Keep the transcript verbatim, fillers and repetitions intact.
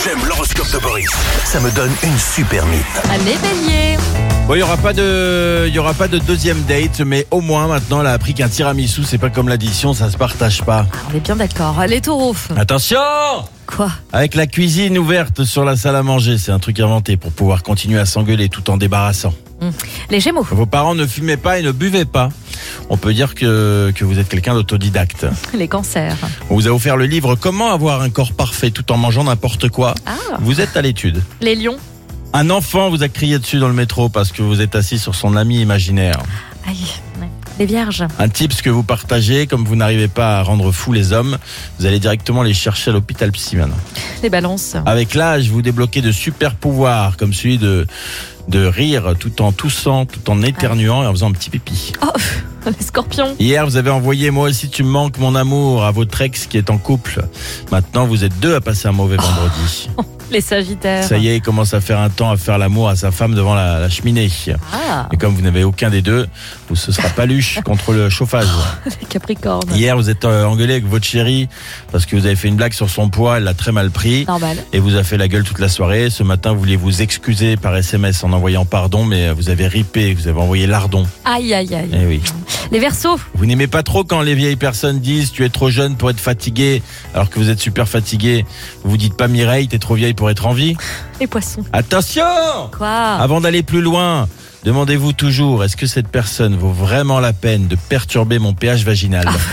J'aime l'horoscope de Boris. Ça me donne une super mine. Allez, Bélier. Bon, il n'y aura pas de, il y aura pas de deuxième date, mais au moins maintenant, elle a appris qu'un tiramisu, c'est pas comme l'addition, ça se partage pas. Ah, on est bien d'accord. Les taureaux. Attention! Quoi? Avec la cuisine ouverte sur la salle à manger, c'est un truc inventé pour pouvoir continuer à s'engueuler tout en débarrassant. Mmh. Les gémeaux. Vos parents ne fumaient pas et ne buvaient pas. On peut dire que, que vous êtes quelqu'un d'autodidacte. Les cancers. On vous a offert le livre Comment avoir un corps parfait tout en mangeant n'importe quoi. Ah. Vous êtes à l'étude. Les lions. Un enfant vous a crié dessus dans le métro parce que vous êtes assis sur son ami imaginaire. Aïe. Ouais. Les vierges. Un tips que vous partagez, comme vous n'arrivez pas à rendre fous les hommes, vous allez directement les chercher à l'hôpital psy maintenant. Les balances. Avec l'âge, vous débloquez de super pouvoirs, comme celui de, de rire tout en toussant, tout en éternuant et en faisant un petit pipi. Oh, les scorpions. Hier, vous avez envoyé « Moi aussi tu me manques mon amour » à votre ex qui est en couple. Maintenant, vous êtes deux à passer un mauvais vendredi. Les sagittaires. Ça y est, il commence à faire un temps à faire l'amour à sa femme devant la, la cheminée. Ah. Et comme vous n'avez aucun des deux, vous ce sera paluche contre le chauffage. Les capricornes. Hier, vous êtes euh, engueulé avec votre chérie parce que vous avez fait une blague sur son poids, elle l'a très mal pris. Normal. Et vous a fait la gueule toute la soirée. Ce matin, vous vouliez vous excuser par S M S en envoyant pardon, mais vous avez ripé, vous avez envoyé lardon. Aïe, aïe, aïe. Eh oui. Les verseaux. Vous n'aimez pas trop quand les vieilles personnes disent tu es trop jeune pour être fatigué, alors que vous êtes super fatigué. Vous vous dites pas Mireille, t'es trop vieille pour être en vie. Les poissons. Attention! Quoi? Avant d'aller plus loin, demandez-vous toujours, est-ce que cette personne vaut vraiment la peine de perturber mon pH vaginal?